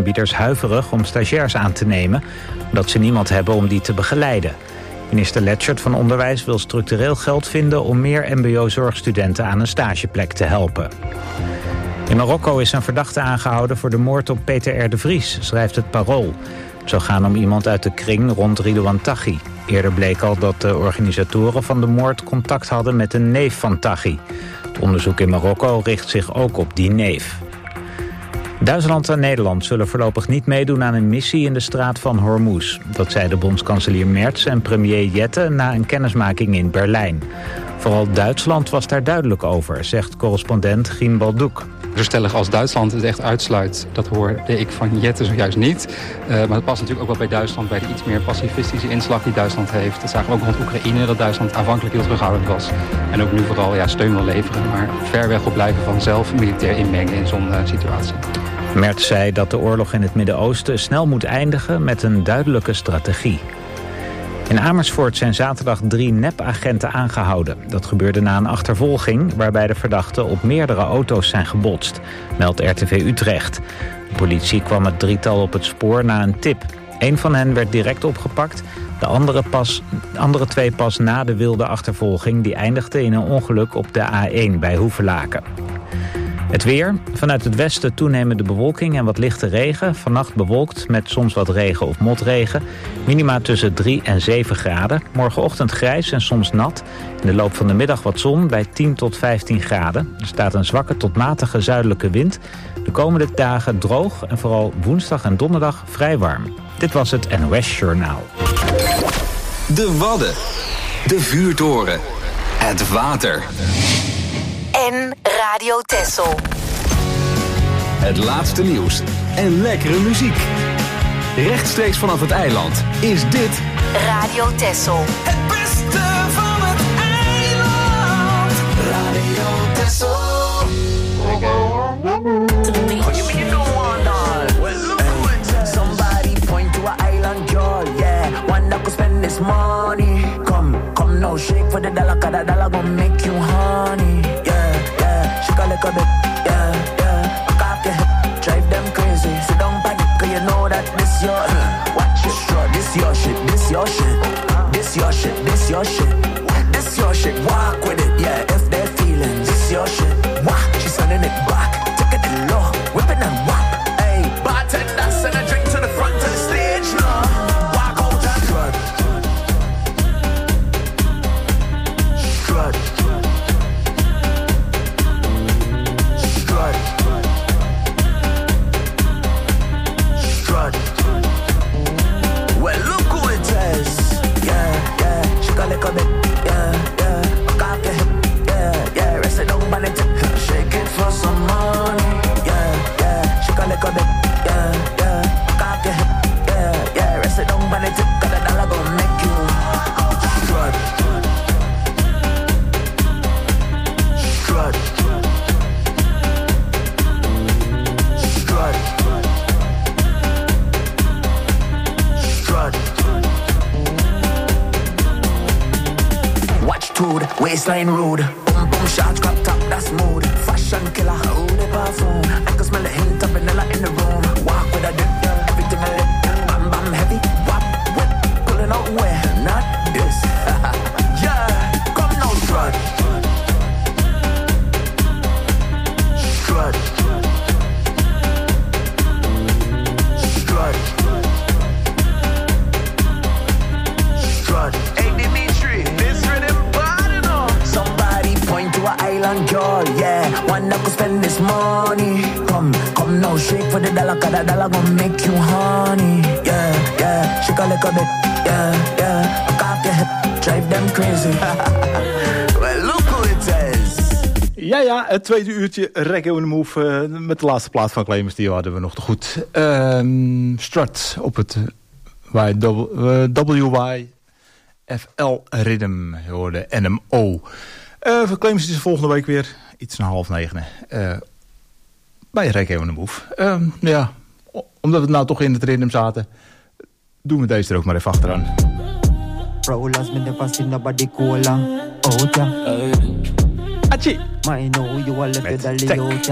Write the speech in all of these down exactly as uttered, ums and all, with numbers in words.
aanbieders huiverig om stagiairs aan te nemen, omdat ze niemand hebben om die te begeleiden. Minister Letchert van Onderwijs wil structureel geld vinden om meer mbo-zorgstudenten aan een stageplek te helpen. In Marokko is een verdachte aangehouden voor de moord op Peter R. de Vries, schrijft het Parool. Het zou gaan om iemand uit de kring rond Ridouan Taghi. Eerder bleek al dat de organisatoren van de moord contact hadden met een neef van Taghi. Het onderzoek in Marokko richt zich ook op die neef. Duitsland en Nederland zullen voorlopig niet meedoen aan een missie in de straat van Hormuz. Dat zei de bondskanselier Merz en premier Jette na een kennismaking in Berlijn. Vooral Duitsland was daar duidelijk over, zegt correspondent Gien Baldoek. Zo stellig als Duitsland het echt uitsluit, dat hoorde ik van Jette zojuist niet. Uh, maar dat past natuurlijk ook wel bij Duitsland, bij de iets meer pacifistische inslag die Duitsland heeft. Dat zagen we ook rond Oekraïne, dat Duitsland aanvankelijk heel terughoudend was. En ook nu vooral ja, steun wil leveren, maar ver weg op blijven van zelf militair inmengen in zo'n uh, situatie. Merz zei dat de oorlog in het Midden-Oosten snel moet eindigen met een duidelijke strategie. In Amersfoort zijn zaterdag drie nepagenten aangehouden. Dat gebeurde na een achtervolging waarbij de verdachten op meerdere auto's zijn gebotst, meldt R T V Utrecht. De politie kwam het drietal op het spoor na een tip. Eén van hen werd direct opgepakt, de andere, pas, de andere twee pas na de wilde achtervolging die eindigde in een ongeluk op de A één bij Hoevelaken. Het weer. Vanuit het westen toenemende bewolking en wat lichte regen. Vannacht bewolkt met soms wat regen of motregen. Minima tussen drie en zeven graden. Morgenochtend grijs en soms nat. In de loop van de middag wat zon bij tien tot vijftien graden. Er staat een zwakke tot matige zuidelijke wind. De komende dagen droog en vooral woensdag en donderdag vrij warm. Dit was het N O S Journaal. De Wadden. De Vuurtoren. Het water. En Radio Texel. Het laatste nieuws en lekkere muziek. Rechtstreeks vanaf het eiland is dit Radio Texel. Het beste van het eiland. Radio Texel. Oh, you mean you don't want that? Well, look hey, somebody point to an island girl, yeah. One that could spend this money. Come, come now, shake for the dollar, cause the dollar gon' make you honey. Shake a little bit, yeah, yeah. Back off your hip, drive them crazy. Sit down, panic, cause you know that this your uh, watch your strut, this your shit, this your shit. This your shit, this your shit. This your shit, walk with it, yeah. If they're feeling this your shit, wah, she's sending it back. Take it low, whipping and whap. Hey, bartender, send a drink to the front of the stage now. Walk out and strut. Strut. Well, look who it is. Yeah, yeah. Shake a little bit. Yeah, yeah. Back off your hip. Yeah, yeah. Rest it down, man. Shake it for some money. Yeah, yeah. Shake a little bit. Yeah, yeah. Back off your hip. Yeah, yeah. Rest it down, man. Cause the dollar gon' make you strut. Strut. Strut. Watch dude, waistline rude. Boom boom shots, crop top, that's mood. Fashion killer, who the perfume? I can smell the hint of vanilla in the room. Walk with a dip, yeah, everything I lit. Bam bam heavy, wap, whip, pulling out where? Not this. Yeah, come now, strut. Strut. Strut. Strut. Hey Dimitri, this rhythm bad enough. Somebody point to an island girl, yeah. One that could spend this money. Come, come now, shake for the dollar, cause the dollar gon' make you honey. Yeah, yeah, shake a little bit. Yeah, yeah, back off your hip, drive them crazy. Well, look who it is. Ja, ja, het tweede uurtje Reggae on the Move. Uh, met de laatste plaat van Clemens, die hadden we nog te goed. Uh, Strut op het W Y F L Rhythm. Je hoorde N M O. Uh, voor Clemens is de volgende week weer iets na half negen. Uh, bij Reggae on the Move. Uh, ja, omdat we nou toch in het rhythm zaten, doen we deze er ook maar even achteraan. Rollers me never see nobody cooler. Oh ja. Atje. My know you are left with a Leota.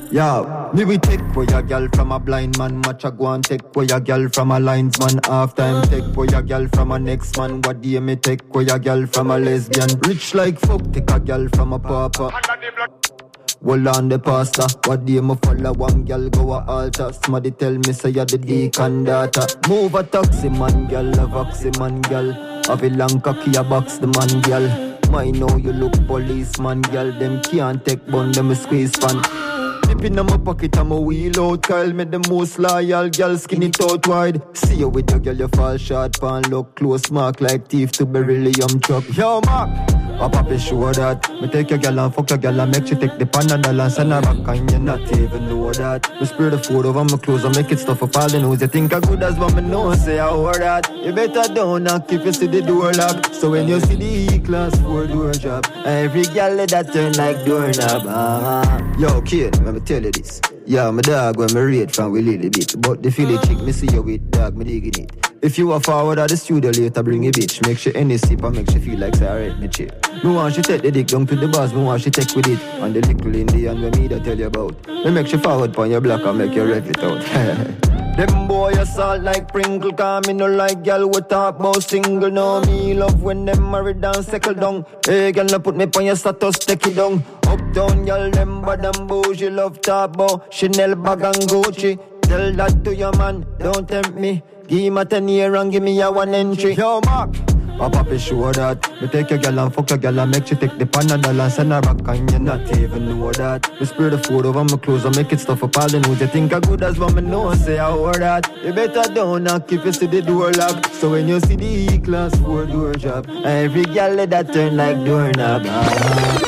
Yo, me we take for your girl from a blind man. Match a go and take for your girl from a linesman. Half time take for your girl from a next man. What do you me take for your girl from a lesbian? Rich like fuck, take a girl from a papa. Hold on the pastor. What do you me follow one girl go a altar? Somebody tell me say you're the deacon daughter. Move a taxi man girl, a vaxi man girl. Have a long cocky a box the man girl. I know you look policeman girl. Them can't take bun, them a squeeze fan. Dip in my pocket, I'm a wheel out. Kyle me the most loyal girl, skin it out wide. See you with your girl, you fall short. Pan look close, mark like thief to beryllium truck. Yo, Mark, I pop it sure that. Me take your girl and fuck your girl and make you take the Panadol and send her back and you not even know that. Me spray the food over my clothes and make it stuff up all the nose. You think I good as what me know, say I heard that. You better don't knock if you see the door lock. So when you see the E-class four door job, every girl that turn like doorknob. Uh-huh. Yo, kid, let me tell you this. Yeah, my dog when me rate from we little bit. But the Philly chick me see you with dog, me digging it. If you are forward at the studio later, bring a bitch. Make sure any sip and make she feel like say alright, me chick. Me want she take the dick down to the bars, me want she take with it. And the little Indian when me that tell you about. Me make she forward pon your block and make you rev it out. Them boy assault like Pringle, cause me no like gal we talk about single. No me love when them married and settle down. Hey gal no put me pon your status, take it down. Uptown gal them bad and bougie, love talk about Chanel bag and Gucci. Tell that to your man, don't tempt me. Give him a ten year and give me a one entry. Yo Mark, I pop it sure that. Me take your girl and fuck your girl and make you take the Panadol and send her back and you not even know that. Me spray the food over my clothes and make it stuff up all the nose. You think I good as what me know, say I heard that. You better don't knock if you see the door lock. So when you see the E-class four door job, every girl that turn like doorknob. Uh-huh.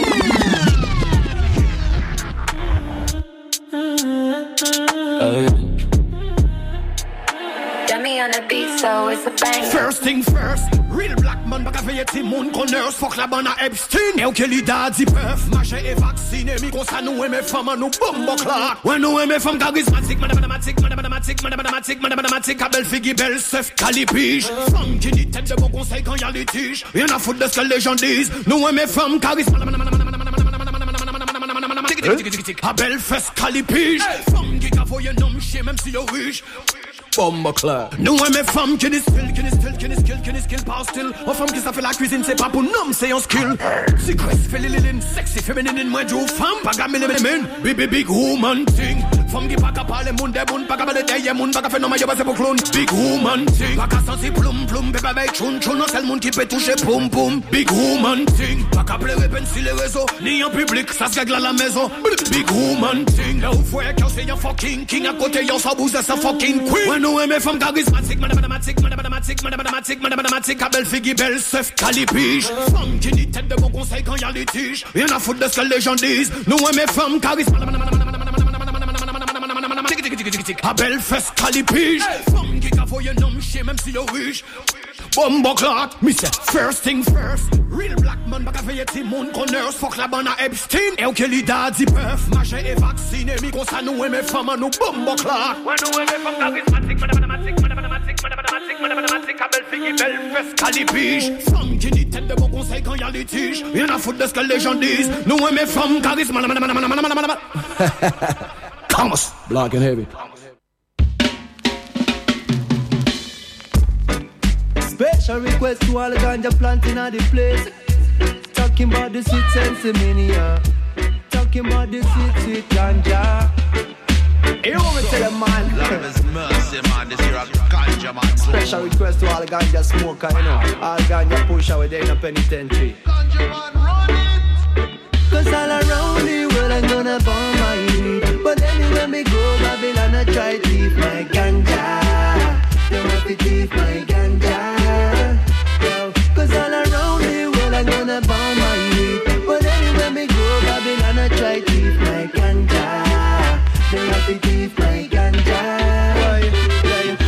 Uh, On the beat, so it's a bang. First thing first, real black man baka feye ti moun koners. Fok la ban a Epstein. Eu ke li da di peuf. Mache e vaccine. Mi konsa nou eme fama nou bombo klak. When nou eme fam charismatic. Madamatic, madamatic, madamatic, madamatic. A bel figi bel sef kalipige. Fam ki ni tête de bon conseil quand y'a litige. Rien à foutre de ce que les gens disent. Nou eme fam charismatic. A bel fes kalipige. Fam ki ka voye nom chie même si yo riche. Bomba clair. Nous on mes femmes qui ni skill, qui ni skill, qui ni skill, qui ni skill, pas style. Aux femmes qui ça fait la cuisine, c'est pas pour nom, c'est un skill. Secret, félinine, sexy, féminine, moi du femme, pas gamine, les men. Big big woman thing. Femme qui pas capable les monde des bonnes, pas capable de des monde, pas capable non mais c'est pour clown. Big woman thing. Pas capable sentir plum plum, bébé avec chun chun, c'est le monde qui peut toucher poum poum. Big woman thing. Pas capable répondre sur les réseaux, ni en public, ça se gagne à la maison. Big woman thing. Là où faut que c'est un fucking king à côté, y'en s'abuse, c'est un fucking queen. Nous aimons femmes charismatiques, madamatic, madamatic, madamatic, madamatic, à belle figi, belle sef, calipige. Femme qui ni tête de bon conseil quand y'a litige. Rien à foutre de ce que les gens disent. Nous aimons femmes charismatiques, à belle fesse, calipige. Femme qui cavoye nom chien même si y'a riche. Bombo clock, me say first thing first. Real black man baka feye ti moun koners. Fok la ban a Epstein. Eu ke li da di peuf. Mache e vaccine. Mi konsa nou eme fama nou bombo clock. When nou eme fam charismatic, madamatic, madamatic, madamatic, madamatic. A bel figi, bel fesse, calipige. Femme qui ni tête de bon conseil quand y'a litige. Rien à foutre de ce que les gens disent. Nous eme fam charismatic. Thomas, black and heavy. Special request to all the ganja planting at the place. Talking about the sweet sensimania. Talking about the sweet, sweet ganja. You want me to tell them, man? Lord is mercy, man. This here a ganja, man. Special request to all the ganja smoker, you know. All ganja pusher with they in a penitentiary. Ganja, man, run it. Cause all around the world I'm gonna burn my weed. But anywhere me go, Babylon I try to thief my ganja. They want to thief my ganja. Cause all around the world I'm gonna burn my weed. But anywhere me go, Babylon I try to thief my ganja. They want to thief my ganja. I got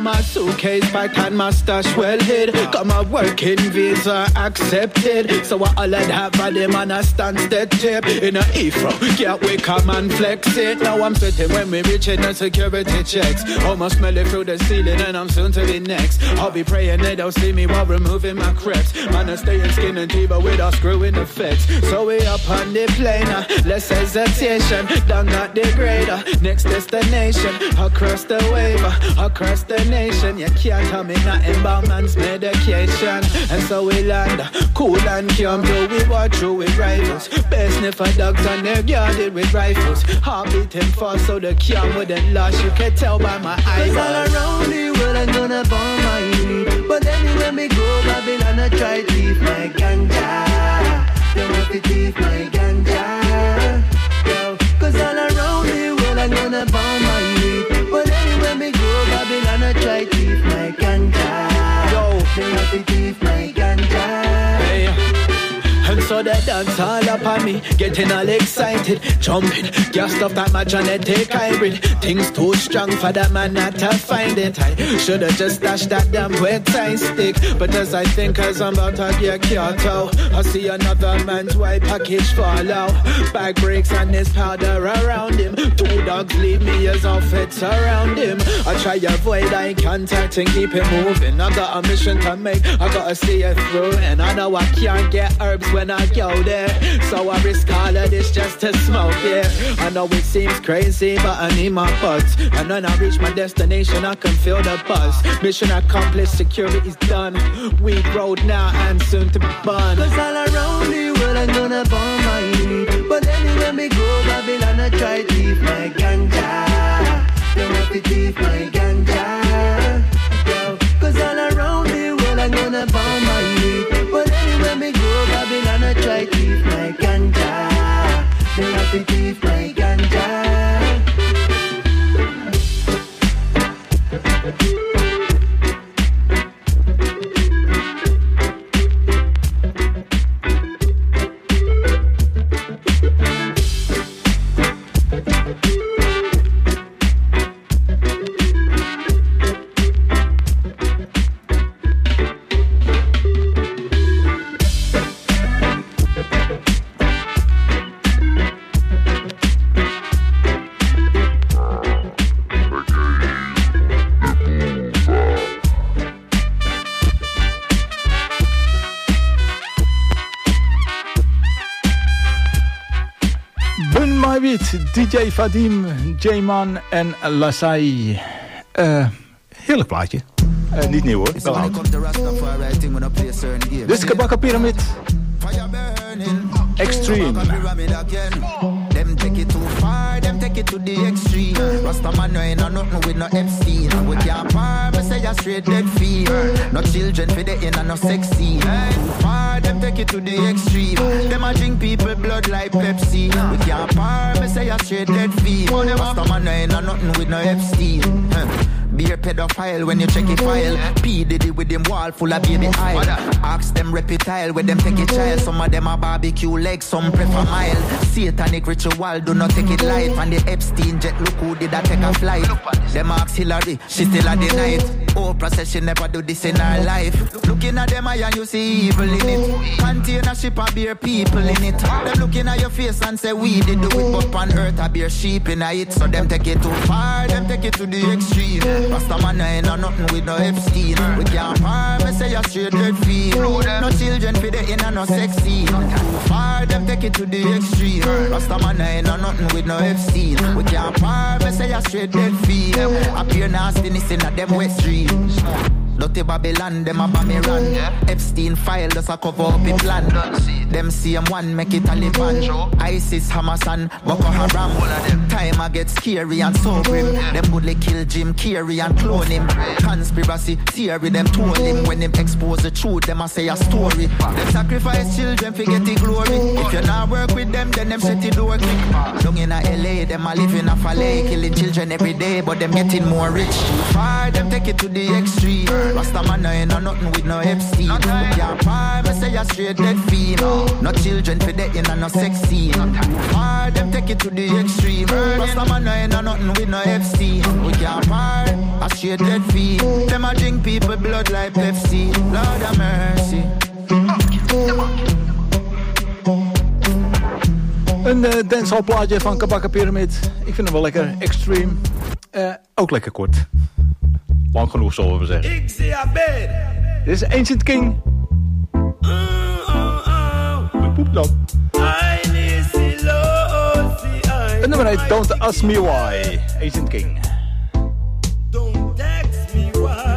my suitcase packed and my stash well hid. Got my working visa accepted. So I all of that for them and I stand steady tip in a E-fro. Yeah, we come and flex it. Now I'm sitting when we reach in the security checks. Almost smell it through the ceiling and I'm soon to be next. I'll be praying they don't see me while removing my crepes. Man, I stay in skin and teeth but with our screwing effects. So we up on the plane, uh, less hesitation. Down at the grader, next destination. Across the wave, uh, across the nation. You can't tell me nothing about man's medication. And so we land, uh, cool and calm. Till we walk through with rivals. Best sniffer dogs and they're guarded with rifles. Heart beating fast so the cam wouldn't last. You can tell by my eyes. All around the world I'm gonna burn my weed. But anywhere me go, Babylon I try to thief my ganja. They want to thief my ganja. Yo, cause all around the world I'm gonna burn my weed. But anywhere me go, Babylon I try to thief my ganja. Yo, they want to thief my ganja. Hey. And so they dance all up on me, getting all excited, jumping, gassed off that my genetic hybrid. Things too strong for that man not to find it. I should've just dashed that damn wet tie stick. But as I think as I'm about to get caught out, I see another man's white package fall out. Bag breaks and there's powder around him. Two dogs leave me as outfits around him. I try avoid eye contact and keep it moving. I got a mission to make, I gotta see it through. And I know I can't get herbs when I go there, so I risk all of this just to smoke, yeah. I know it seems crazy, but I need my buds. And when I reach my destination, I can feel the buzz. Mission accomplished, security's done. Weed road now and soon to be burned. Cause all around the world I'm gonna burn my weed. But anywhere me go, Babylon I try to thief my ganja. They want to thief my ganja. Yo, cause all around the world I'm gonna burn my weed. But anywhere me go, Babylon I try to thief my ganja. They want to thief my ganja. D J Vadim, J-Man en Lasai. Uh, heerlijk plaatje. Uh, niet nieuw hoor, wel oud. Dit is Kabaka Pyramid. Extreme. Them take it too far, them take it to the extreme. Rasta man no ain't no nothing with no Epstein. We can't par, me say a straight dead fiend. No children for the in and no sex scene. Too far, them take it to the extreme. Them a drink people blood like Pepsi. We can't par, me say a straight dead fiend. Rasta man no ain't no nothing with no Epstein. Be a pedophile when you check it file. P Diddy with them wall full of baby aisle. Ask them reptile where them take a child. Some of them a barbecue legs, some prefer mile. Satanic ritual, do not take it light. And the Epstein jet, look who did that take a flight. Them ask Hillary, she still a deny it. Oprah says she never do this in her life. Looking at them eye and you see evil in it. Container ship a beer people in it. Them looking at your face and say we did do it. But on earth a beer sheep in it. So them take it too far, them take it to the extreme. Rasta man ain't no nothing with no Epstein. We can't par, me say a straight dead fiend. No children for the inner, no sex scene. Too far, them take it to the extreme. Rasta man ain't no nothing with no Epstein. We can't par, me say a straight dead fiend. Appear nastiness in a them west streams. Dirty Babylon, them a bomb run. Yeah. Epstein file just a cover up a plan. Them C M one make it Taliban. Sure. ISIS, Hamas and Boko Haram. Time I get scary and so grim. Yeah. Them would kill Jim Carrey and clone him. Yeah. Conspiracy theory, them told him. When them expose the truth, them a say a story. Yeah. Them sacrifice children for get the glory. Yeah. If you not work with them, then them set the door quick. Down in a L A, them a live in a Falais. Killing children every day, but them getting more rich. Too far, them take it to the extreme. Rasta man ain't no nothing with no Epstein. We can't par, me say a straight dead fiend. No children for the in and no sex scene. Too far, them take it to the extreme. Rasta man ain't no nothing with no Epstein. We can't par, a shaded feet. Them a drink people blood like Pepsi. Lord have mercy. Een uh, dancehall plaatje van Kabaka Pyramid. Ik vind hem wel lekker. Extreme. Uh, ook lekker kort. Lang genoeg, zullen we zeggen. Ik zie haar bed. Dit is Ancient King. Uh, uh, uh. Poep dan. En nummer heet Don't Ask Me Why. Ancient King. Don't ask me why.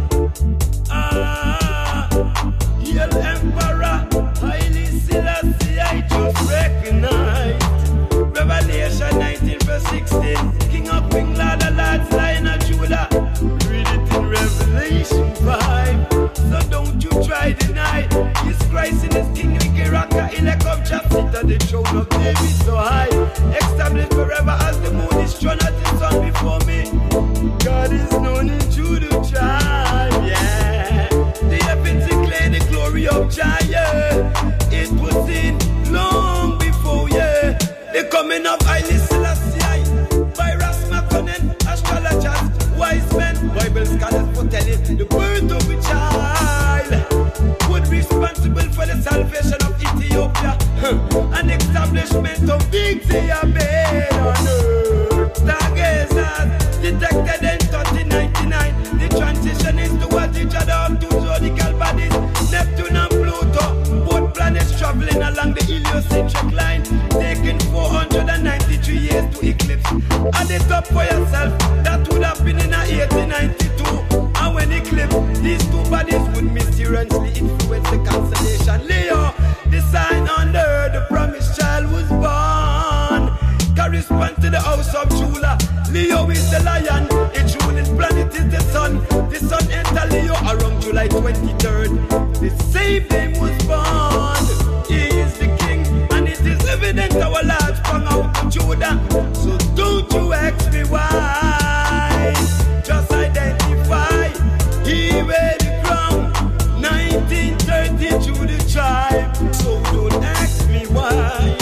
Ah, Yel Emperor, Haile Selassie, I just recognize. Revelation nineteen verse sixteen. King of King, Lord of Lords, Lion of Judah. Read it in Revelation five. So don't you try deny. His Christ in his kingly character. Elect of just sit on the throne of David so high. Established forever as the moon is shone at the sun before me. God is known in Judah tribe, yeah. The heavens declare the glory of Jah, yeah. It was seen long before, yeah. The coming of Haile Selassie by Ras Makonnen, astrologers, wise men, Bible scholars foretelling the birth of a child would be responsible for the salvation of Ethiopia, huh. An establishment of victory on earth. Stargazers detected in thirteen ninety-nine. The transition is towards each other of two zodiacal bodies, Neptune and Pluto, both planets traveling along the heliocentric line, taking four hundred ninety-three years to eclipse. Add it up for yourself, that would have been in eighteen ninety-two. And when eclipse, these two bodies would mysteriously influence the constellation Leo. The sign under the promised child was born. Correspond to the house of Judah. Leo is the lion, its ruling planet is the sun. The sun entered Leo around July twenty-third. The same day was born. He is the king, and it is evident our Lord sprung out of Judah. So don't you ask me why. Just identify. He wear the crown. nineteen thirty Judah tribe. So don't ask me why.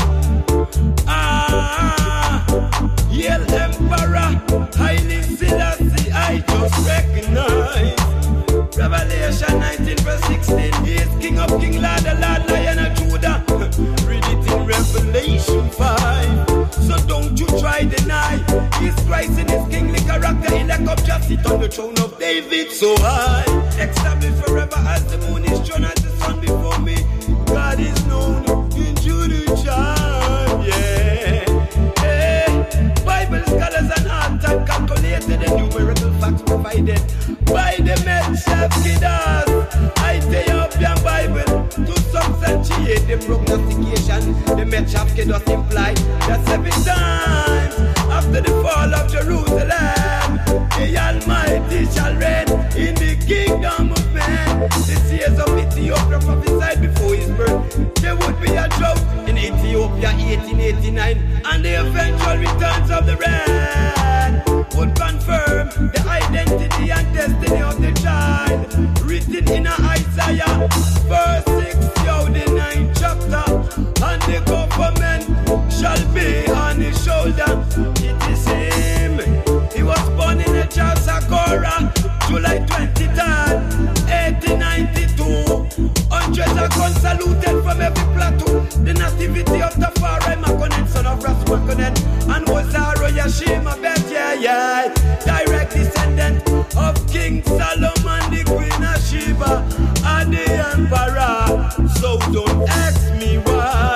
Ah, Yel Emperor, Haile Selassie, I just recognize. Revelation nineteen verse sixteen, he is King of King, Lord of Lord, Lion of Judah. Read it in Revelation five. So don't you try deny. He's Christ in his kingly character. Elect of just sit on the throne of David so high. Established forever as the moon is shone as the sun before me. God is known in Judah tribe, yeah. Hey, Bible scholars and art have calculated the numerical facts provided by the Meshach-Kedas, Ethiopian Bible, to substantiate the prognostication. The Meshach-Kedas imply that seven times after the fall of Jerusalem, the Almighty shall reign in the kingdom of man. The seers of Ethiopia prophesied before his birth there would be a drought in Ethiopia eighteen eighty-nine, and the eventual returns of the rain would confirm the identity and destiny of the child. Written in Isaiah verse six, yo, the ninth chapter, and the government shall be on his shoulder. It is him. He was born in the Jasakora, July twenty-third, eighteen ninety-two. Hundreds of guns saluted from every plateau. The nativity of Tafari Makonnen, son of Ras Makonnen, and Wazaro Yashima Bet, yeah, yeah. Direct descendant of King Solomon, the Queen of Sheba, and the Emperor. So don't ask me why.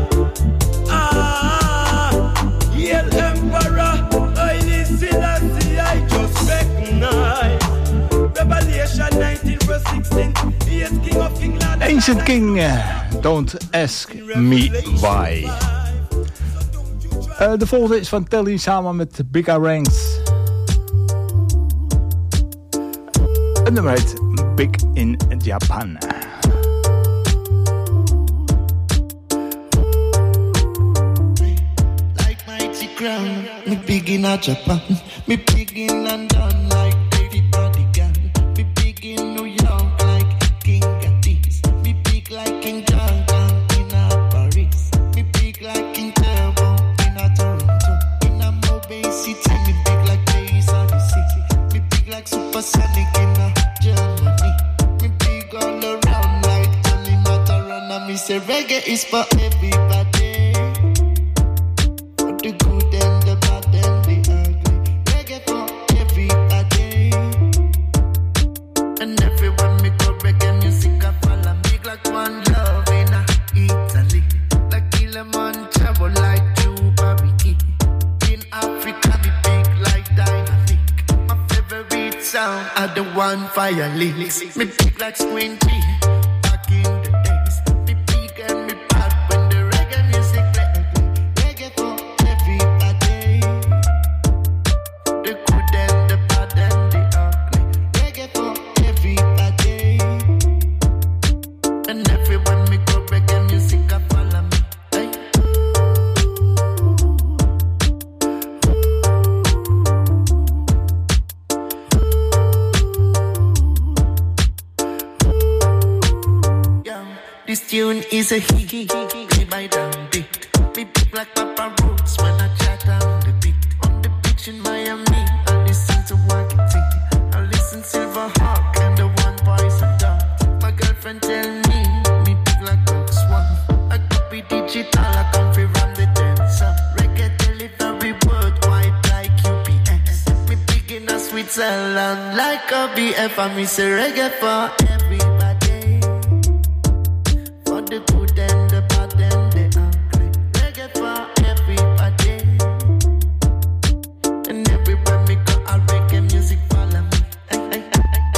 Ah, Yel Emperor, Haile Selassie, I just recognize. Revelation nineteen verse sixteen, he is King of King, Lord. Ancient King, uh, don't ask me why. Uh, de volgende is van Telly samen met Bigga Ranks. Het nummer heet Big in Japan. Like mighty crown, me big in a Japan, me big in London like everybody can. Me big in New York like King Gatis. Me big like King John in a Paris. Me big like King Turbo in a Toronto. In a Mobile City, me big like Days of the City. Me big like supersonic in a Germany. Me big all around like Tony Mataran. And me say reggae is for everybody. For the good and the bad and the ugly. Reggae for everybody. And everyone me go reggae music I follow me like one love in a Italy. Like Kilimanjaro, like Juba, Ricky. In Africa, me big like dynamic. My favorite sound are the one fire lyrics. Me big like Squinty. Back in the days, me big and me bad when the reggae music play. Reggae for everybody. The good and the bad and the ugly. Reggae for everybody. And everyone me go reggae music I follow me. Hey. Yeah, this tune is a hit. Play by down beat. Me big like Papa Roots when I chat on the beat. On the beach in Miami, I listen to Wacky T. I listen Silver Hawk and the one Poison Dart. My girlfriend tell me, me big like Cox One. I copy digital, I come free from the dancer. Reggae delivery worldwide like U P S. Me big in a Switzerland like a B F. I me say reggae for everybody. For the good and the bad and the ugly. Reggae for everybody. And everywhere me go, I reggae music follow me. Hey, hey, hey.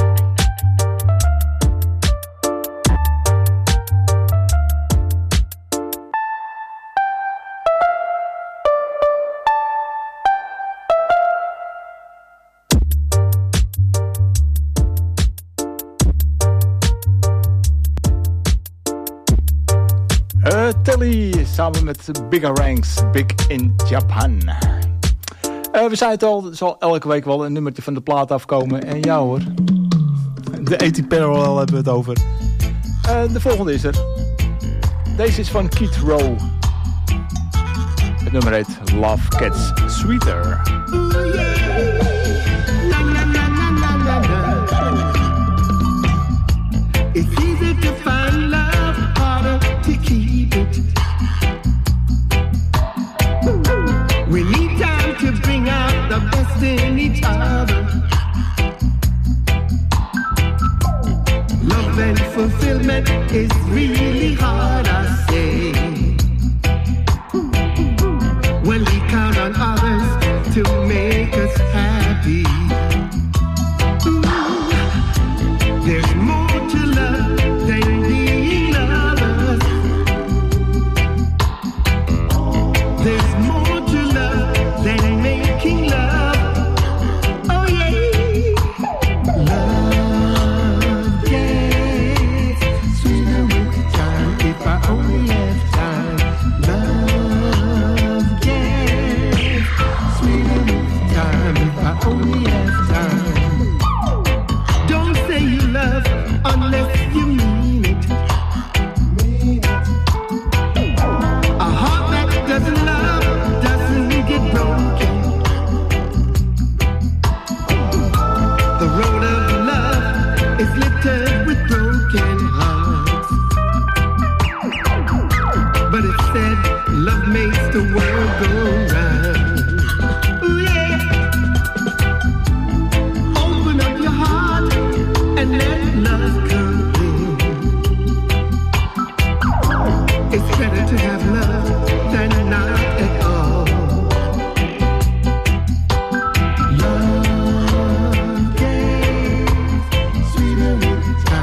Uh, Telly samen met Bigger Ranks, Big in Japan. Uh, we zeiden het al, er zal elke week wel een nummertje van de plaat afkomen. En ja hoor, de eighty Parallel hebben we het over. Uh, de volgende is er. Deze is van Keith Rowe. Het nummer heet Love Gets Sweeter. It's easy to find love, harder to keep it. We need time to bring out the best in each other. Love and fulfillment is really hard, I say. When we count on others to make us happy. There's more to love than being lovers. There's more to love than making love. Oh yeah. Love gets sweeter with time if I only have time. Love gets sweeter with time if I only have time. Don't say you love unless you mean it. A heart that doesn't love doesn't get broken. The road of love is littered with broken hearts. But it said love makes the world go round. Ooh, yeah. Open up your heart and let love come in. It's better to have love than not at all. Love gets sweeter with time.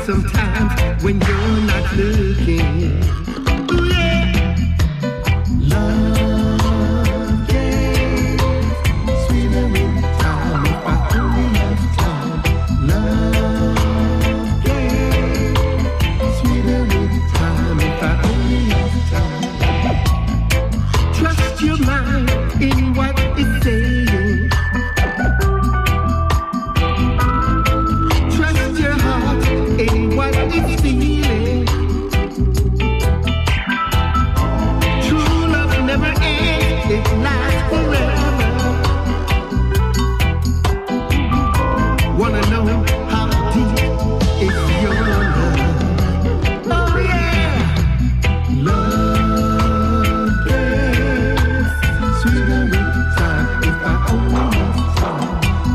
sometimes when you're not looking. Ooh, yeah. Love gets sweeter with time if I only have time. Love gets sweeter with time if I only have time. Trust your mind in what it's saying. Trust your heart in what it's feeling. True love never ends, it lasts forever. Wanna know how deep is your love? Oh yeah, love gets sweeter with time if I only have time.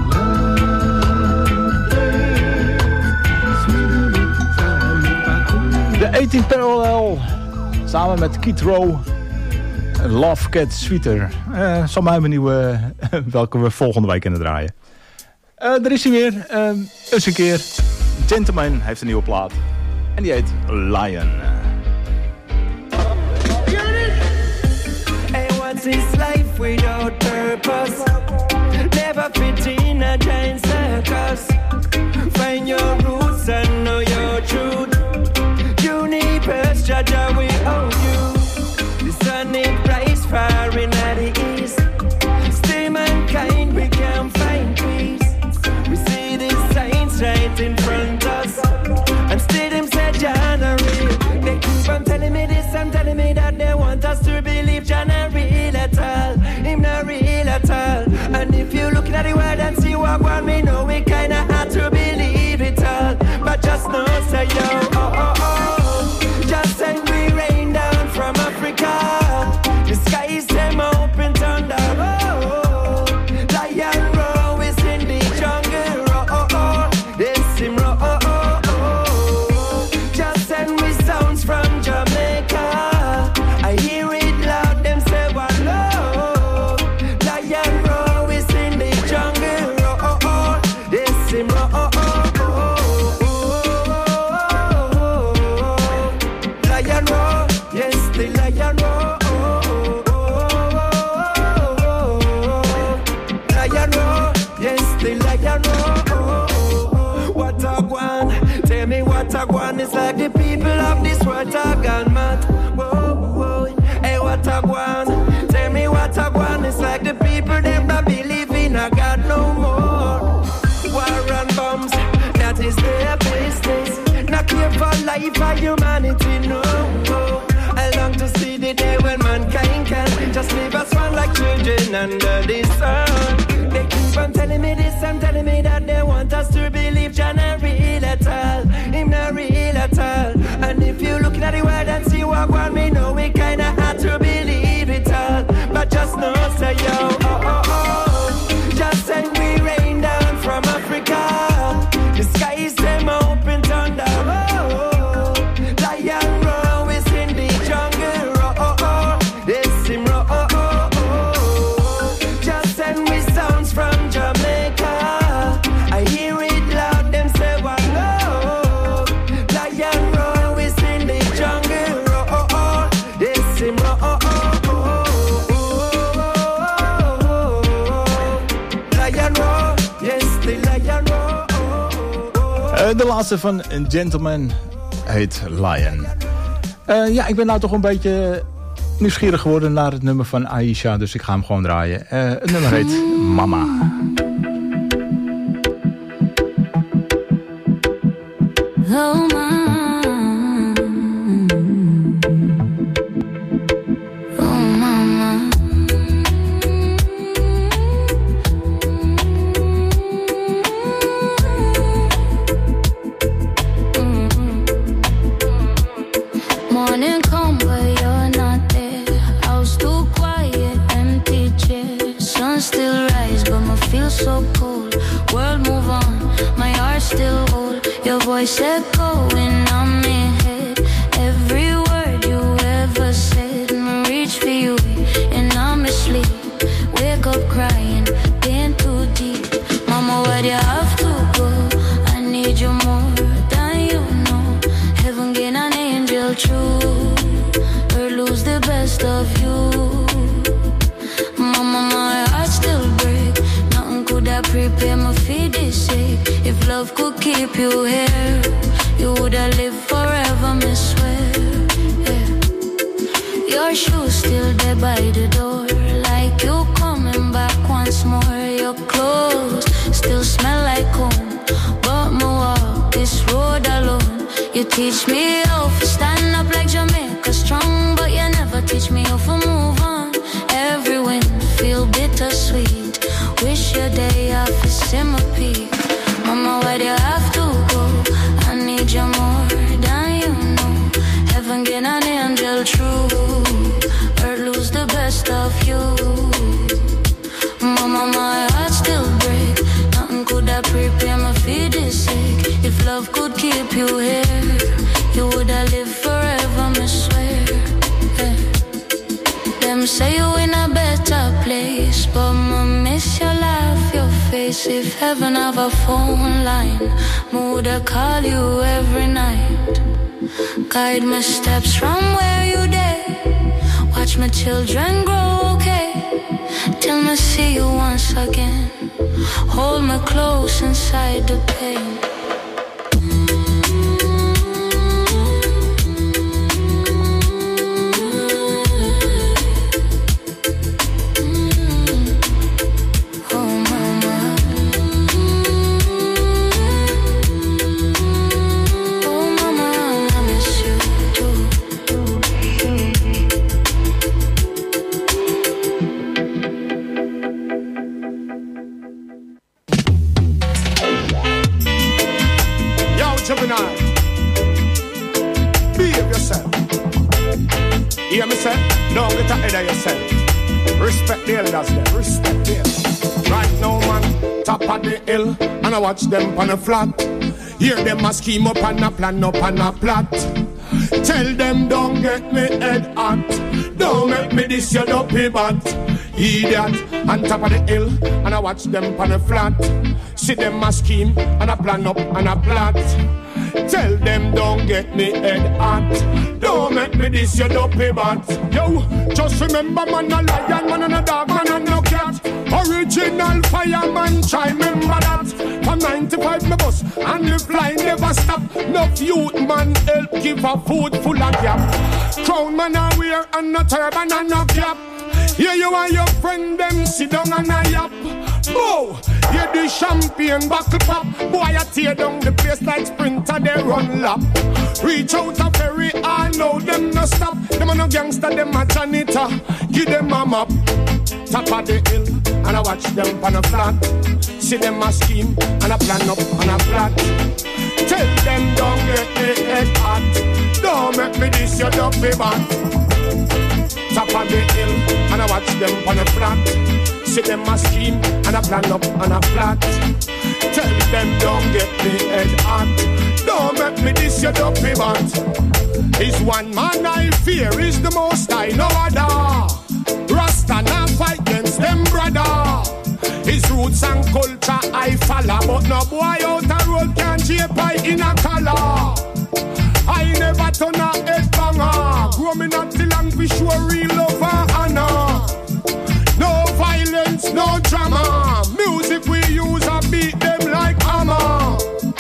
Love gets sweeter with time if I only have time. De eighteenth Parallel, samen met Keith Rowe. Love Gets Sweeter. Uh, zal mij benieuwen uh, welke we volgende week kunnen draaien. Uh, er is hij weer. Uh, eens een keer. Gentleman heeft een nieuwe plaat. En die heet Lion. Hey, what's this life without purpose? Never fit in a giant circus. Find your roots and know your truth. Universe, Jaja, we owe you. The sun is bright, far in the east. Stay mankind, we can find peace. We see the signs right in front us. And still them said January. They keep on telling me this and telling me that they want us to believe Jah not real at all. Him not real at all. And if you looking at the world and see what one me know, we kinda had to believe it all. But just know say yo, oh oh oh. Just send we rain down from Africa. The sky is them open thunder. Oh, lion roar is in the jungle. Oh oh oh, this him roar. Oh oh oh. Just send we sounds from Jamaica. I hear it loud. Them say one love. Lion roar is in the jungle. Oh oh oh, this him roar. Oh oh oh. Lion roar, yes the lion roar. Lion roar, yes the lion roar. What a guan, tell me what a guan. It's like the people of this world are gone mad. Whoa, whoa, hey what a guan, tell me what a guan. It's like the people them not believe in a God no more. War and bombs, that is their business. Not care for life or humanity, no. I long to see the day when mankind can just live as one like children under the sun. They keep on telling me this and telling me that they want us to believe Jah not real at all. Him not real at all. And if you looking at the world and see what one me know, we kinda had to believe it all. But just know say yo, oh oh oh. Just send we rain down from Africa. The sky is them open thunder. Oh, lion roar is in the jungle. Oh oh oh, this him roar. Oh oh oh. Just send me sounds from Jamaica. I hear it loud. Them say one love. Lion roar is in the jungle. Oh oh oh, this him roar. Oh oh oh. Lion roar, yes the lion roar. Uh, de laatste van een Gentleman heet Lion. Uh, ja, ik ben nou toch een beetje nieuwsgierig geworden naar het nummer van Aisha. Dus ik ga hem gewoon draaien. Uh, het nummer heet Mama. Oh, mama. Oh, mama. Morning come, but you're not there. House too quiet, empty chair. Sun still rise, but my feel so cold. World move on, my heart still old. Your voice echoing on my head. Every word you ever said. I reach for you, and I'm asleep. Wake up crying, in too deep. Mama, why'd you have to go? I need you more than you know. prepare my feet is sick. If love could keep you here, you woulda lived forever, me swear. Yeah. Your shoes still there by the door, like you coming back once more. Your clothes still smell like home, but me walk this road alone. You teach me how to stand up like Jamaica strong, but you never teach me how to move on. Every wind feel bittersweet. Wish your day off is simmer peak. Mama, why do you have to go? I need you more than you know. Heaven get an angel true, earth lose the best of you. Mama, my heart still break. Nothing could have prepared my feet is sick. If love could keep you here, you woulda lived forever, me swear. Yeah. Them say you in a better place, but I miss your laugh, your face. If heaven have a phone line, I woulda call you every night. Guide my steps from where you dey. Watch my children grow, okay, till I see you once again. Hold me close inside the pain. Behave yourself. Hear me say? Don't get ahead of yourself. Respect the elders then. Respect the elders. Right now, man, top of the hill, and I watch them on the flat. Hear them a scheme up and a plan up and a plot. Tell them don't get me head hot. Don't make me this your dopey bat. Idiot, on top of the hill, and I watch them on the flat. See them a scheme, and a plan up and a plot. Tell them don't get me head hot. Don't make me this your dopey bat. Yo, just remember man a lion, man and a dog, man and no cat. Original fireman, try remember that. From ninety-five me bus, and the fly never stop. No youth man help give a food full of gap. Crown man a wear and no turban and no cap. Here you and your friend them sit down and a yap. Oh, you the champagne buckle pop. Boy, I tear down the place like sprinter, they run lap. Reach out a ferry, I know them no stop. Them a no gangster, them a janitor. Give them a map. Top of the hill, and I watch them on a flat. See them a scheme, and a plan up and a plot. Tell them don't get me head hot. Don't make me this your dopey bat. Top of the hill, and I watch them on a flat. See them a scheme, and a plan up and a plot. Tell them don't get me head hot. Don't make me this your dopey bat. Is one man I fear, is the most I know other. Rasta now fight against them brother. His roots and culture I follow, but no boy out the road can shape I in a color. I never turn a head banger. Grow me not till long for sure real love and honor. No violence, no drama. Music we use and beat them like hammer.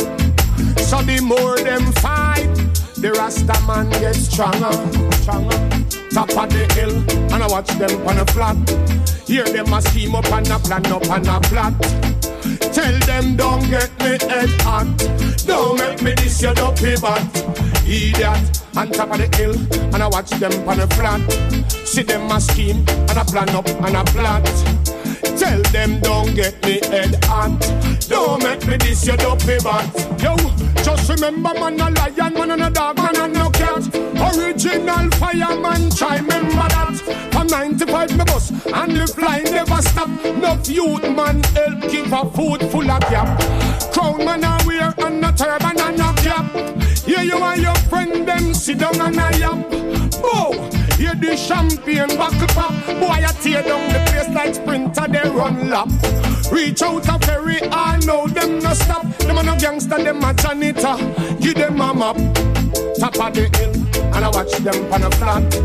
So the more them fight, the Rasta man gets stronger, stronger. Top of the hill, and I watch them on a flat. Hear them a scheme up and a plan up and a plot. Tell them don't get me head hot. Don't make me this your dopey bat. Idiot, on top of the hill, and I watch them on a flat. See them a scheme, and a plan up and a plot. Tell them don't get me head hot. Don't make me this your dopey bat. Yo, just remember man a lion, man and a dog, man and no cat. Original fireman, try remember that. From ninety-five me bus, and the fly never stop. No youth man help give a food full of gap. Crown man a wear and a turban and no cap. Here you and your friend them sit down and a yap. Oh, hear the champagne buckle pop. Boy, I tear down the place like sprinter, they run lap. Reach out a ferry, I know them no stop. Them a no gangster, them a janitor. Give them a map. Top of the hill, and I watch them on a flat.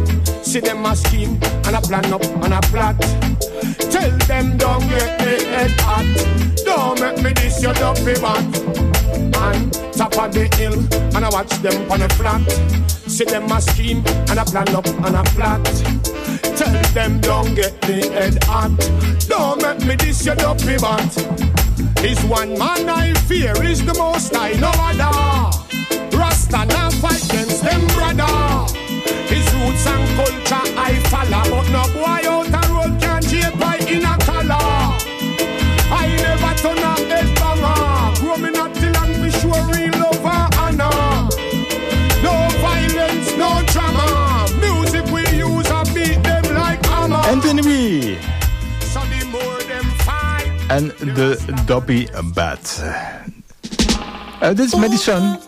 See them a scheme and a plan up and a plot. Tell them don't get me head hot. Don't make me this your dopey bat. And top of the hill and I watch them on a flat. See them a scheme and a plan up and a plot. Tell them don't get me head hot. Don't make me this your dopey bat. Is one man I fear is the most I know other. Rasta now fight against them brother. His roots and culture I follow. But no boy out the road can shape by in a color. I never turn a head banger. Grow me not till I'm for sure real love and honor. No violence, no drama. Music we use and beat them like hammer. Anthony B. So the more them fight. En de Dopey Bat. Uh, dit is Madison.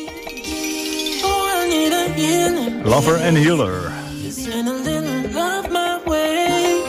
Lover and Healer. Send a little love my way,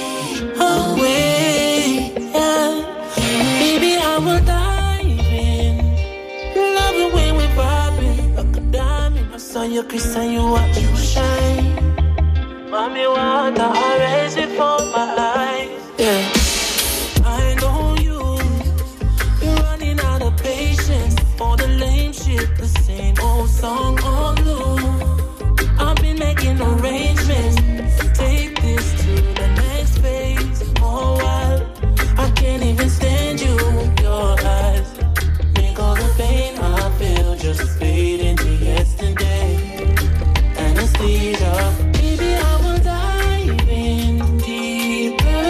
away, yeah. Baby, I will dive in. Love the way we're vibing, like a diamond. I saw your kiss and you watch you shine. Mommy, what I raise it for my eyes, yeah. I know you, you're running out of patience for the lame shit, the same old song on loop. I've been making arrangements to take this to the next phase. Oh, while I can't even stand you. Your eyes make all the pain I feel just fade into yesterday. Anesthesia, baby, I will dive in deeper.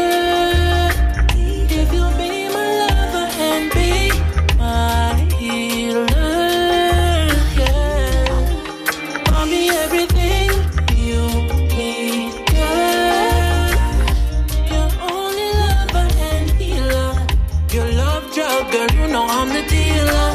If you'll be my lover and be my healer, yeah. I'll be everything you need, girl. Your only lover and healer. Your love drug, girl, you know I'm the dealer,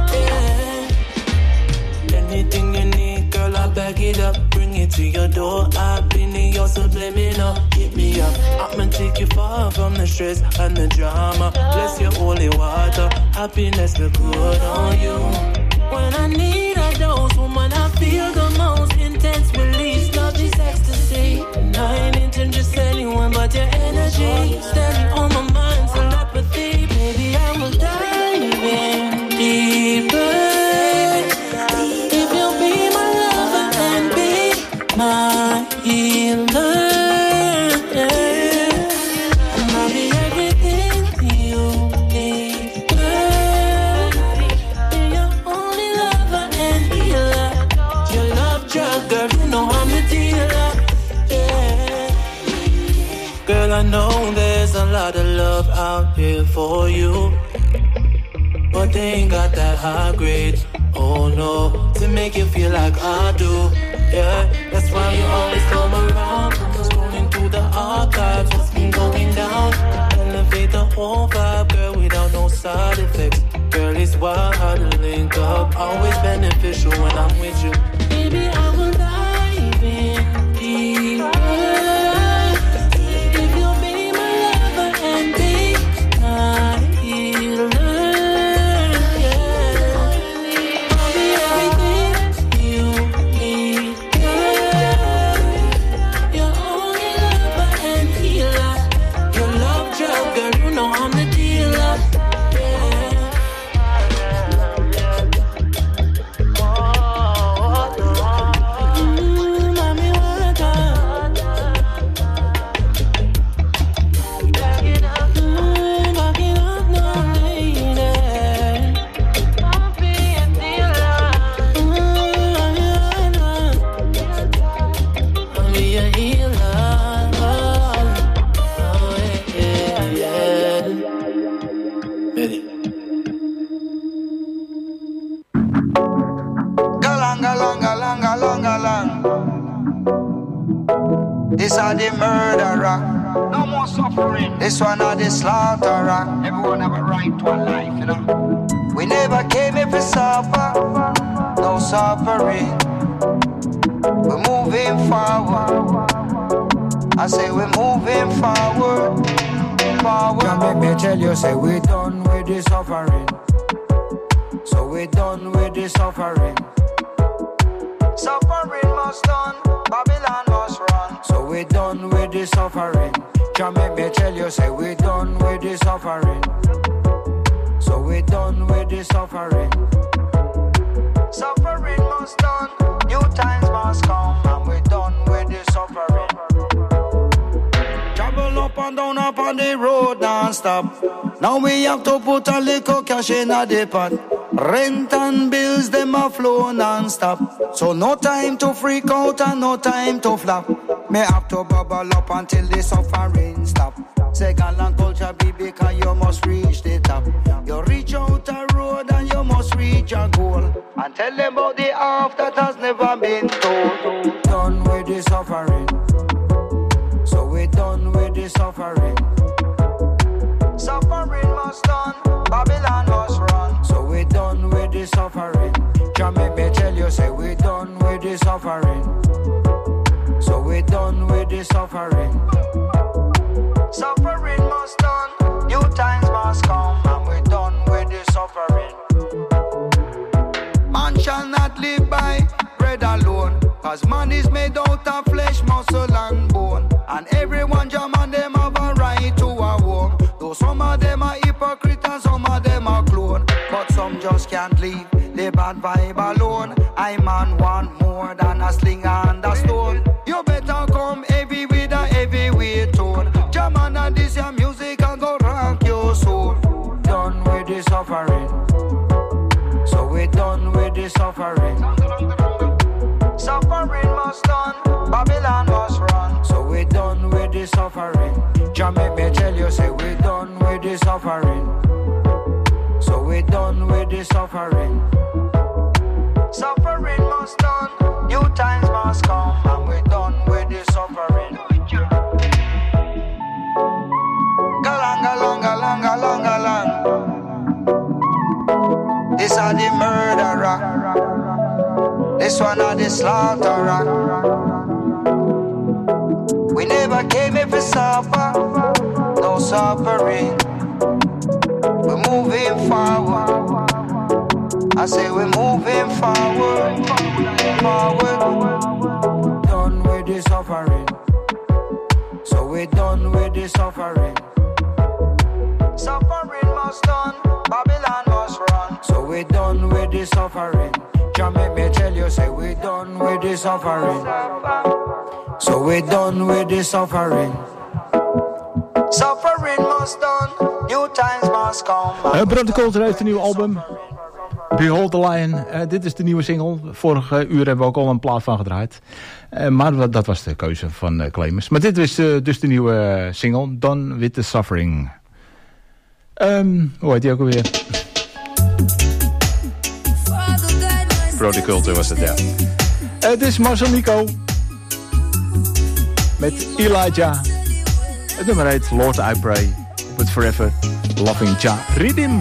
yeah. Anything you need, girl, I'll back it up. Bring it to your door, I've been in your subliminal. Hit me up, I'ma take you far from the stress and the drama. Bless your holy water, happiness look good on you. When I need a dose, woman, I feel the most intense release. Love is ecstasy. And I ain't into just anyone but your energy. Steady on my mind, telepathy. Baby, I will dive in deeper. If you'll be my lover and be my healer, yeah. And I'll be everything you need, girl. You're your only lover and healer. Your love drug, girl, you know I'm the dealer, yeah. Girl, I know there's a lot of love out here for you, but they ain't got that high grade, oh no, to make you feel like I do, yeah. That's why you always come around. Scrolling through the archives, what's been going down. Elevate the whole vibe, girl, without no side effects. Girl, it's wild how to link up. Always beneficial when I'm with you. Baby, I will dive in deeper. If you'll be my lover and be my healer, yeah. I'll be everything you need, girl. Your only lover and healer. Your love drug, girl, you know I'm the dealer, yeah. Mm, mommy, what I- Back it up, mm, back it up now, lady. I'll be a dealer. Mm, I'll be a healer. Oh, oh, yeah, yeah. Ready? Galang, galang, galang, galang, galang. This are the murderer. No more suffering. This one are the slaughterer. Everyone have a right to a life, you know. We never came here for suffer. No suffering. We're moving forward. I say we're moving forward. Forward. Can make me tell you, say we done with the suffering. So we done with the suffering. Suffering must done. Babylon must rise. so we done with the suffering. Can make me tell you, say we done with the suffering. So we done with the suffering. Suffering must done, new times must come, and we done with the suffering. Travel up and down up on the road non-stop. Now we have to put a little cash in a the pot. Rent and bills, them a flow non-stop. So no time to freak out and no time to flap. Me have to bubble up until the suffering stop. Say galant culture, baby, cause you must reach the top. You reach out a road and you must reach a goal. And tell them about the half that has never been told. Done with the suffering. So we done with the suffering. Suffering must done, Babylon must run. So we done with the suffering. Can make me tell you, say we done with the suffering. So we done with the suffering. Suffering must done, new times must come, and we done with the suffering. Man shall not live by bread alone, cause man is made out of flesh, muscle and bone. And everyone jam and them have a right to a home. Though some of them are hypocrite and some of them are clone, but some just can't leave the bad vibe alone. I man want more than a sling and a stone. You better come heavy with a heavyweight tone. Jam and this your music and go rock your soul. Done with the suffering. So we done with the suffering. Suffering must done, Babylon must run. So we done with the suffering. Jah make me tell you, say we done with the suffering. So we done with the suffering. Suffering must done, new times must come, and we done with the suffering. Galang, galang, galang, galang, galang. This are the murderer. This one are the slaughterer. We never came here for suffer, no suffering. We're moving forward. I say we're moving forward, forward. Done with the suffering. So we done with the suffering. Suffering must done, Babylon must run. So we done with the suffering. Can make me tell you, say we done with the suffering. So we done with the suffering. Suffering must done, new times must come. Uh, Brother Coulter heeft een nieuw album. Behold the Lion. Uh, dit is de nieuwe single. Vorige uur hebben we ook al een plaat van gedraaid. Uh, maar dat was de keuze van uh, Clemens. Maar dit is uh, dus de nieuwe uh, single. Done with the Suffering. Um, hoe heet die ook alweer? Brother Coulter was het, ja. Uh, dit is Marcel Nico. Met Elijah. Het nummer heet Lord I Pray. But Forever Loving Jah Rhythm.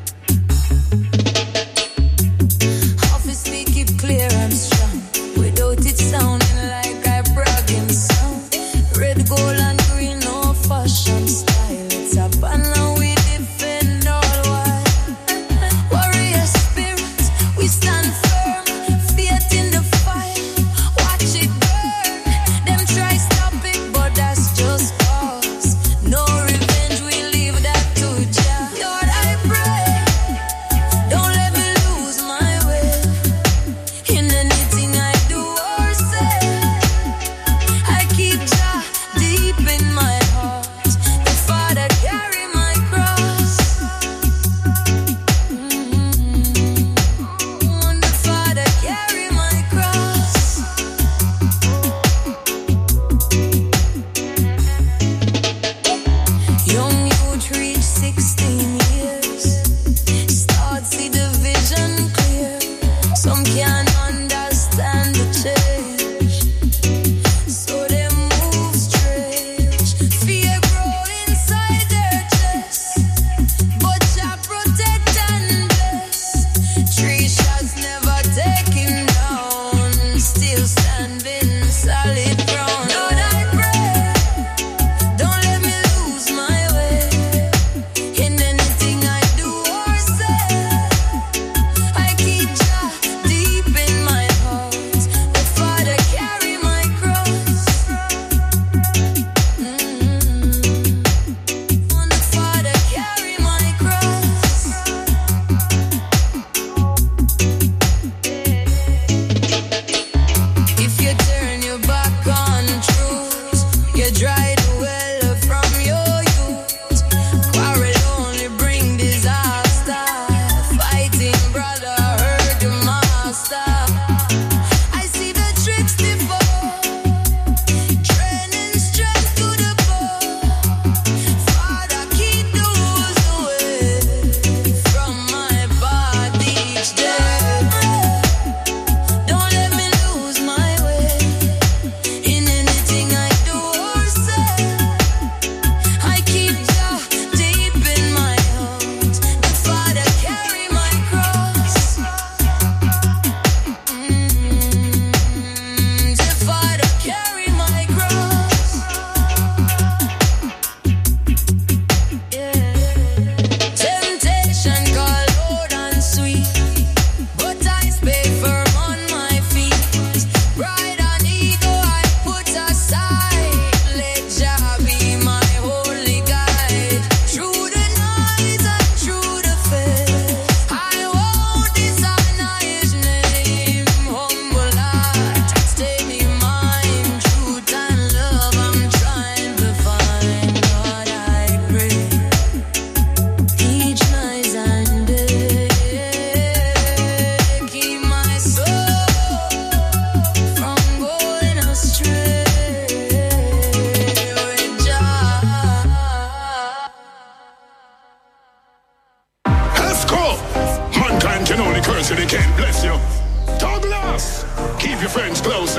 Without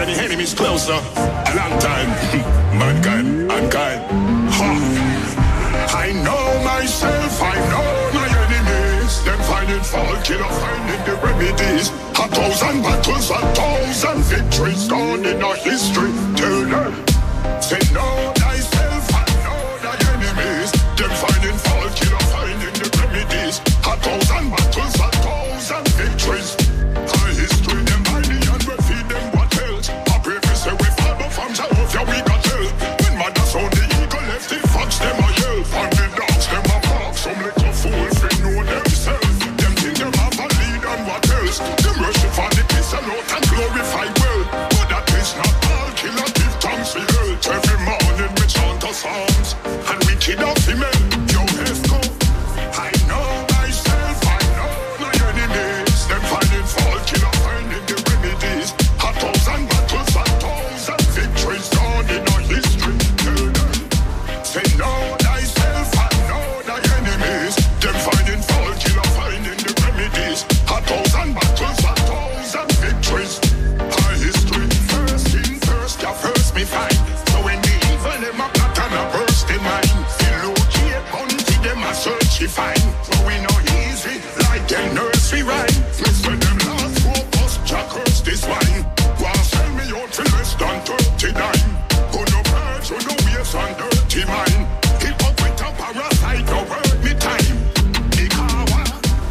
the enemies closer. A long time, mankind, mankind. Ha. I know myself, I know my enemies. Them finding fault, killer finding the remedies. A thousand battles, a thousand victories gone in our history. Tell them, say know thyself, I know thy enemies. Them finding fault, killer finding the remedies. A thousand battles, a thousand victories. Our history, them by the hand, we feed them what else. A brave we say we fall, but from Jehovah we got help. When mother saw the eagle left, the fox them a yell. And the dogs them a bark, some little fools they know themselves. Them think them have a lead and what else. Them worship for the peace and out and glorify well. But that is not all, killer give thanks we hurt. Every morning we chant our psalms, and we kid off him. Yo, let's go. I know myself, I know my enemies. Them finding fault, killer finding the remedies. A thousand battles, a thousand victories gone in our history. Tell them, say know thyself, I know thy enemies. Them finding fault, killer finding the remedies. A thousand battles, a thousand victories. Our history, first thing first, ya first me find. So when the evil them a plot and a burst in mind, locate bounty them a search you find. So we know easy, like them nursery rhyme. Miss when them last focus, Jack curse this wine. While sell me out for less than thirty-nine. Go no birds, go no waste and dirty mind. Keep up with a parasite, no worth me time. Ikawa,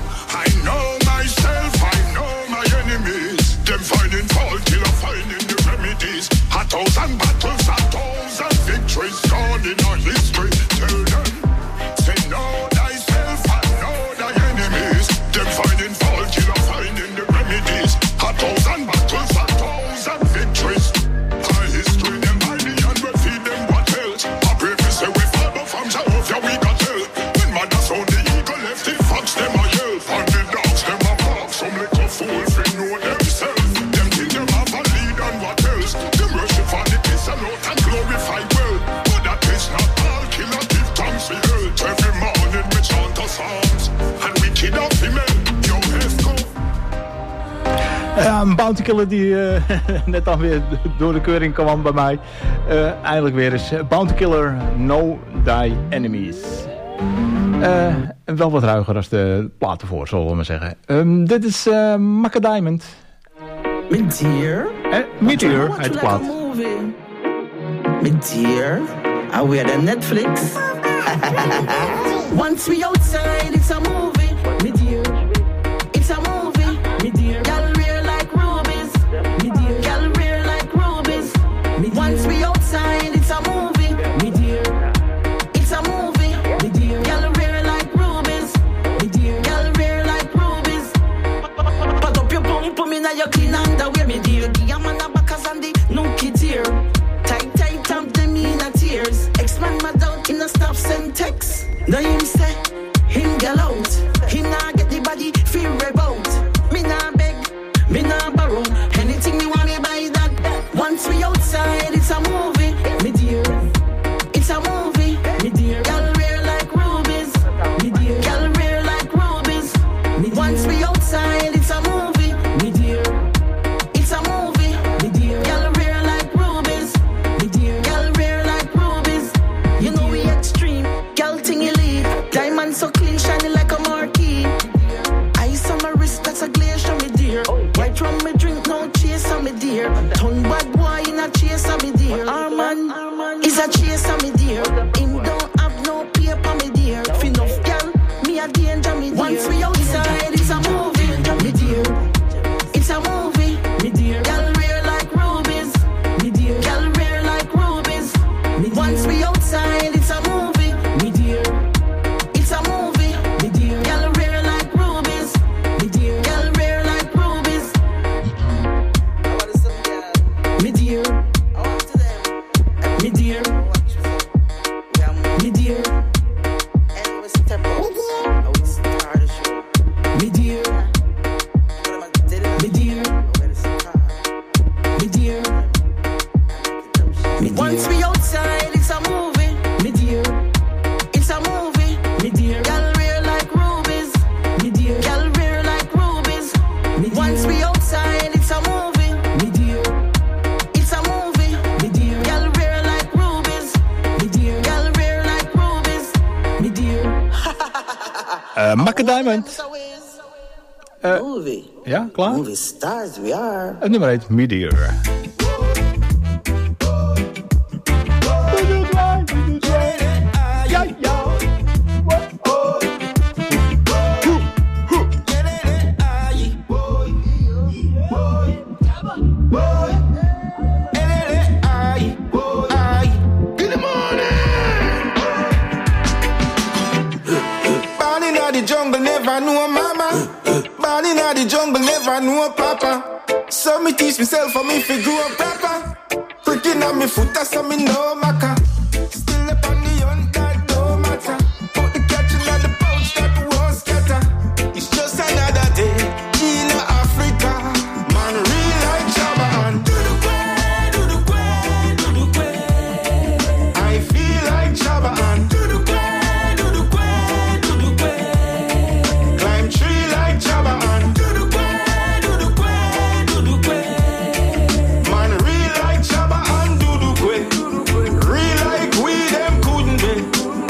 I know myself, I know my enemies. Them finding fault, killer finding the remedies. A thousand battles, a thousand victories gone in our history. Tell them, say know thyself, I know thy enemies. Them finding fault, killer finding the remedies. A thousand battles, a thousand victories. Our history, them by the hand, we feed them what else. A brave we say we fall, but from Jehovah we got help. When mother saw the eagle left, the fox them a yell. And the dogs them a bark, some little fools they know themselves. Them think them have a lead and what else. Them worship for the peace and out and glorify well. But that is not all, killer give thanks we hurt. Every morning we chant our psalms, and we kid off him. Yo, let's go. Ja, een bounty killer die uh, net dan weer door de keuring kwam bij mij. Uh, eindelijk weer eens. Bounty killer, know thy enemies. Uh, wel wat ruiger als de platen voor, zullen we maar zeggen. Um, dit is uh, Macca Diamond. Meteor? Eh, Meteor uit de plaat. Meteor? Are we at Netflix? Once we outside, it's a movie. Meteor. It's a movie. Meteor. Y'all real like rubies. Meteor. Y'all real like rubies. Meteor. Once we outside, it's a movie. Meteor. It's a movie. Meteor. Y'all real like rubies. Meteor. Y'all real like rubies. Put up your pump, put me now your clean underwear. Meteor. The man a backers and the no kids here. Tight, tight up them in a tears. Expand my doubt in a stop send text. Now him say, him get out. Uh, Makka Diamond. Uh, Movie. Ja, klaar? Movie stars we are. Het nummer heet Meteor. Ja, ja. Jungle never know mama. Born inna the jungle never know papa. So me teach myself for me fi grow up proper. Pricking on me foot so me know maca. Still up on the hunt that don't matter. Put the catching on the pouch that won't scatter. It's just another day in Africa. Man real like Jabba and do the quay, do the quay, do the quay. I feel like Jabba and do the quay. Jabba and do the quay, do the quay, do the quay. Man real like Jabba and do the quay. Real like we them couldn't be.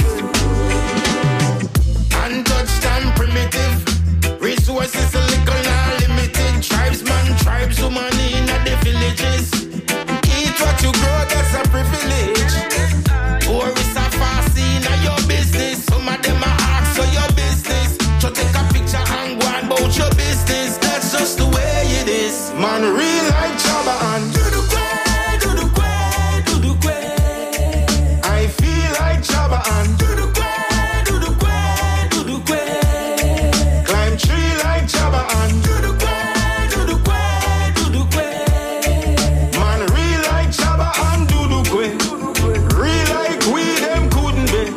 Untouched and primitive. Resources a little not limited. Tribesman, tribeswoman in the villages. Eat what you grow, that's a privilege. Or it's a fast in your business. Some of them are ask for your business. So take a picture and go and bout your business. That's just the way it is. Man real like Jabba and do the quay, do the quay, do the quay. I feel like Jabba and do the quay, do the quay, do the quay. Climb tree like Jabba and do the quay, do the quay, do the quay. Man real like Jabba and do the quay. Real like we them couldn't be.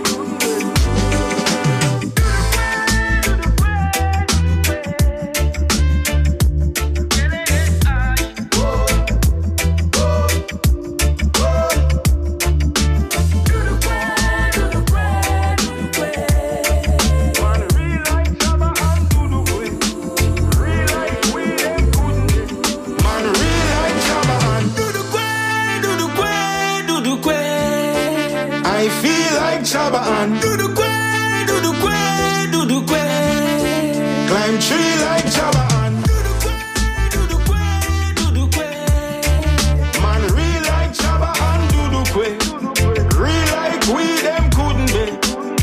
Jabba and do the quay, do the quay, do the quay. Climb tree like Jabba and do the quay, do the quay, do the quay. Man real like Jabba and do the quay. Real like we them couldn't be.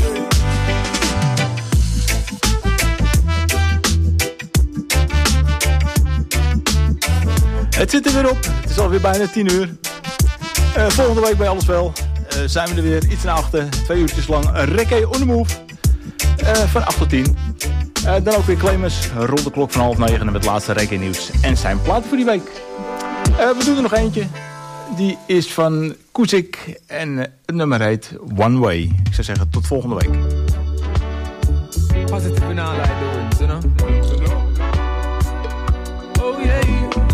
Het zit er weer op. Het is alweer bijna tien uur. Uh, volgende week bij Alles Wel. Uh, zijn we er weer iets na achter. Twee uurtjes lang Reggae on the Move. Uh, van acht tot tien. Uh, dan ook weer Clemens. Rond de klok van half negen met het laatste Reggae nieuws. En zijn platen voor die week. Uh, we doen er nog eentje. Die is van Kuzik. En uh, het nummer heet One Way. Ik zou zeggen tot volgende week. Positive in all I do, you know? Oh yeah.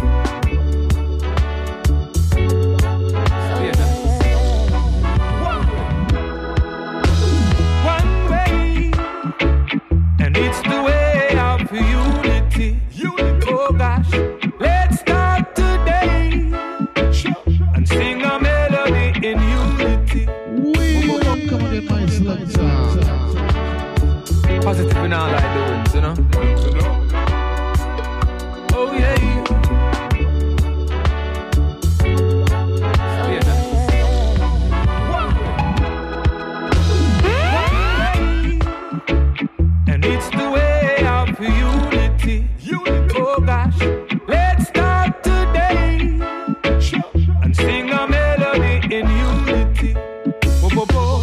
It's the way of unity. unity. Oh gosh, let's start today and sing a melody in unity. We will come on the nice positive in all I do, you know. Oh yeah. It's the way of unity. unity. Oh gosh, let's start today and sing a melody in unity. Bo, bo, bo.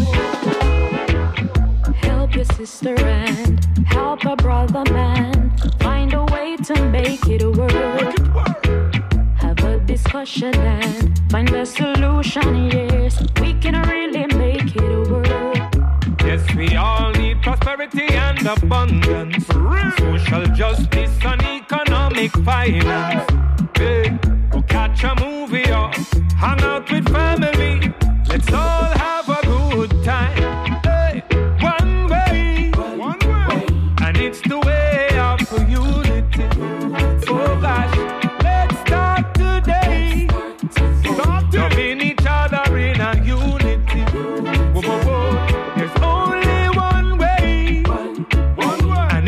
Help your sister and help a brother man. Find a way to make it work. Have a discussion and find a solution. Yes, we can really make it work. Yes, we all need prosperity and abundance, social justice and economic finance. Hey, go catch a movie or hang out with family. Let's all have a good time. Hey, one way, one way, and it's the way of unity. Oh gosh, let's start today. Start loving each other in a unity. Whoa, whoa, whoa. There's only one way, one way,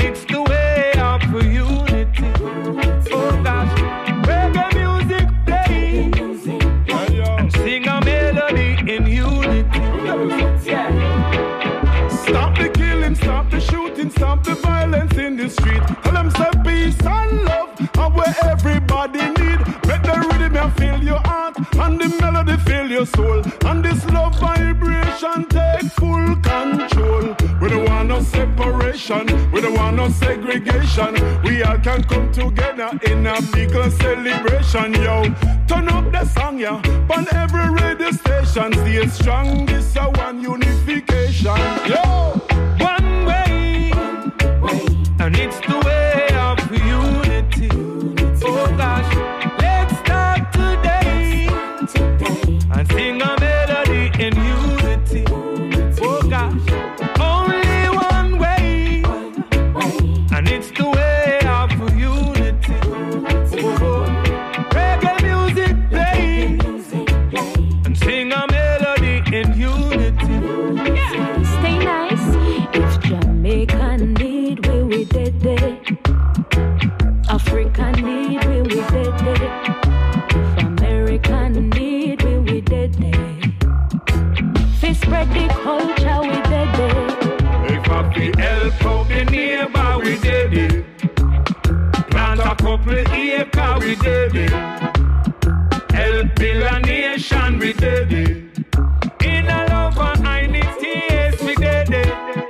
your soul. And this love vibration take full control. We don't want no separation, we don't want no segregation. We all can come together in a big celebration, yo. Turn up the song, yeah, on every radio station. Stay strong, this a one unification, yo. One way, and it's the way of unity. Oh gosh, let's start today and sing a melody in unity. Oh gosh, only one way, and it's the way of unity. Oh, reggae music play and sing a melody in unity. Stay nice. If Jamaica need we we dead dead. Africa need we we dead dead. If America need we we dead dead. Fi spread the culture we dead dead. If I feel help out the neighbor, we did it. Plant a couple acre, we did it. Help build a nation, we did it. In a love and unity, yes, we did it.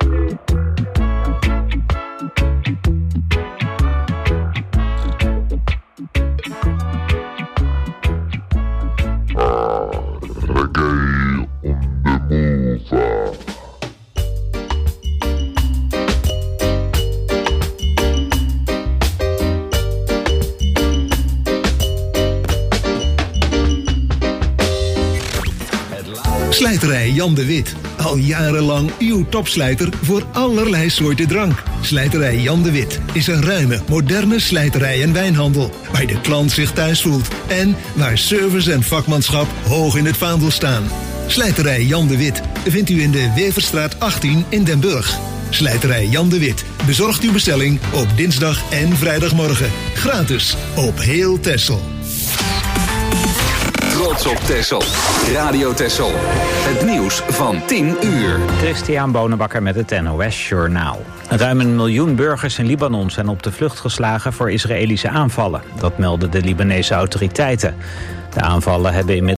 Slijterij Jan de Wit. Al jarenlang uw topslijter voor allerlei soorten drank. Slijterij Jan de Wit is een ruime, moderne slijterij en wijnhandel. Waar de klant zich thuis voelt. En waar service en vakmanschap hoog in het vaandel staan. Slijterij Jan de Wit vindt u in de Weverstraat achttien in Den Burg. Slijterij Jan de Wit bezorgt uw bestelling op dinsdag en vrijdagmorgen. Gratis op heel Texel. Trots op Texel. Radio Texel. Het nieuws van tien uur. Christian Bonenbakker met het N O S Journaal. Ruim een miljoen burgers in Libanon zijn op de vlucht geslagen voor Israëlische aanvallen. Dat melden de Libanese autoriteiten. De aanvallen hebben inmiddels